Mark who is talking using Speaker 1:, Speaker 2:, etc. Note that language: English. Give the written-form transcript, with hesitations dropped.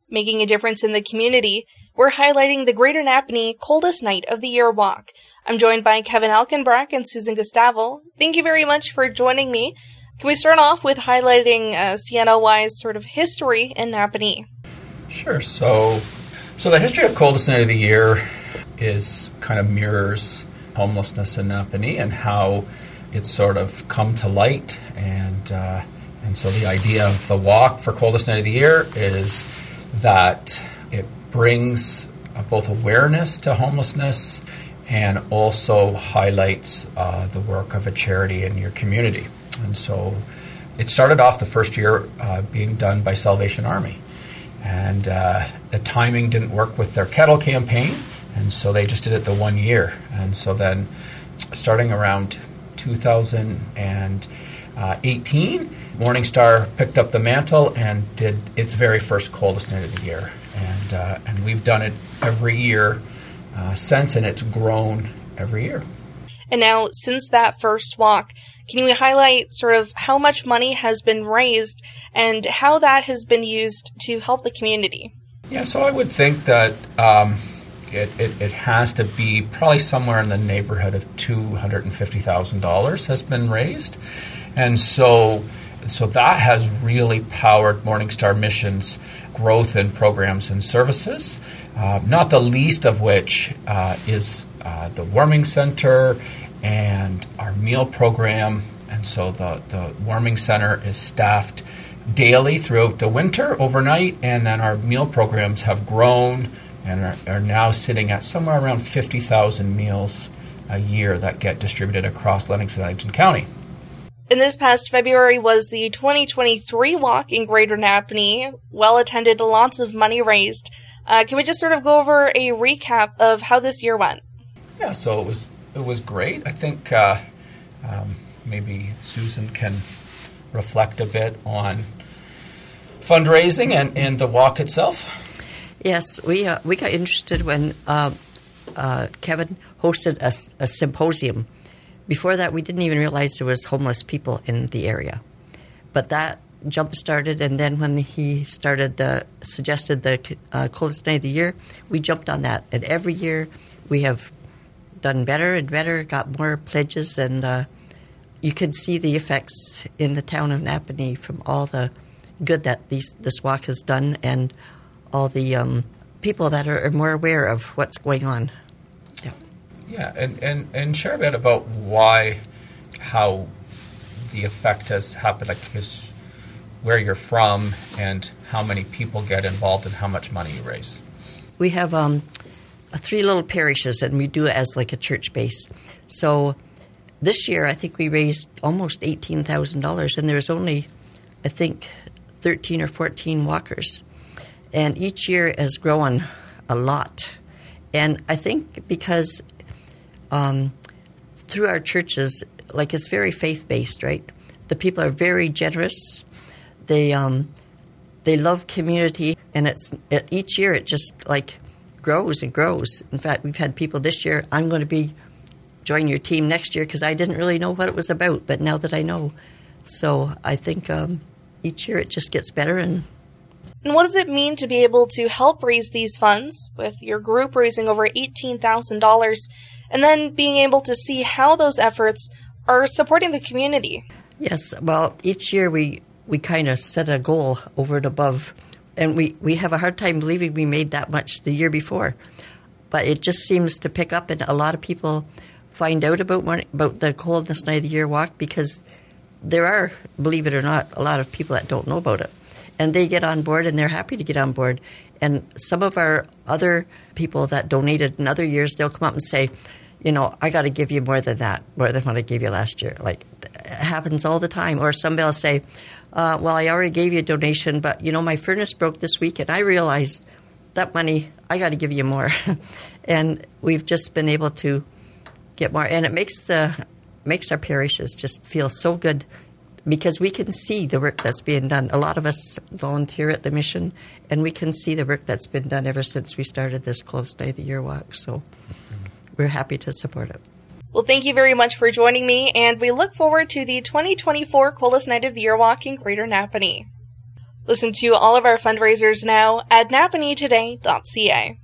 Speaker 1: Making a difference in the community, we're highlighting the Greater Napanee Coldest Night of the Year Walk. I'm joined by Kevin Alkenbrack and Susan Gustavel. Thank you very much for joining me. Can we start off with highlighting CNLY's sort of history in Napanee?
Speaker 2: Sure. So the history of Coldest Night of the Year is kind of mirrors homelessness in Napanee and how it's sort of come to light. And so the idea of the walk for Coldest Night of the Year is that it brings both awareness to homelessness and also highlights the work of a charity in your community. And so it started off the first year being done by Salvation Army. And the timing didn't work with their kettle campaign, and so they just did it the 1 year. And so then starting around 2018, Morning Star picked up the mantle and did its very first Coldest Night of the Year. And we've done it every year since, and it's grown every year.
Speaker 1: And now, since that first walk, can you highlight sort of how much money has been raised and how that has been used to help the community?
Speaker 2: Yeah, so I would think that it has to be probably somewhere in the neighborhood of $250,000 has been raised. And so that has really powered Morning Star Mission's growth in programs and services, not the least of which is the warming center and our meal program. And so the warming center is staffed daily throughout the winter, overnight, and then our meal programs have grown and are now sitting at somewhere around 50,000 meals a year that get distributed across Lennox and Eglinton County.
Speaker 1: And this past February was the 2023 walk in Greater Napanee, well attended, lots of money raised. Can we just sort of go over a recap of how this year went?
Speaker 2: Yeah, so it was great. I think maybe Susan can reflect a bit on fundraising and the walk itself.
Speaker 3: Yes, we got interested when Kevin hosted a symposium. Before that, we didn't even realize there was homeless people in the area. But that jump-started, and then when he suggested the Coldest Night of the Year, we jumped on that. And every year we have done better and better, got more pledges, and you could see the effects in the town of Napanee from all the good that this walk has done and all the people that are more aware of what's going on.
Speaker 2: Yeah, and share a bit about how the effect has happened, like where you're from and how many people get involved and how much money you raise.
Speaker 3: We have 3 little parishes, and we do it as like a church base. So this year, I think we raised almost $18,000, and there's only, I think, 13 or 14 walkers. And each year has grown a lot. And I think because through our churches, like it's very faith-based, right? The people are very generous. They love community, and each year it just like grows and grows. In fact, we've had people this year, I'm going to join your team next year because I didn't really know what it was about, but now that I know. So I think each year it just gets better. And
Speaker 1: what does it mean to be able to help raise these funds, with your group raising over $18,000, and then being able to see how those efforts are supporting the community?
Speaker 3: Yes, well, each year we kind of set a goal over and above, and we have a hard time believing we made that much the year before. But it just seems to pick up, and a lot of people find out about the Coldest Night of the Year walk because there are, believe it or not, a lot of people that don't know about it. And they get on board, and they're happy to get on board. And some of our other people that donated in other years, they'll come up and say, I got to give you more than what I gave you last year. Like, it happens all the time. Or somebody will say, well, I already gave you a donation, but, my furnace broke this week, and I realized that money, I got to give you more. And we've just been able to get more. And it makes our parishes just feel so good because we can see the work that's being done. A lot of us volunteer at the mission, and we can see the work that's been done ever since we started this Coldest Night of the Year walk. So we're happy to support it.
Speaker 1: Well, thank you very much for joining me, and we look forward to the 2024 Coldest Night of the Year walk in Greater Napanee. Listen to all of our fundraisers now at napanitoday.ca.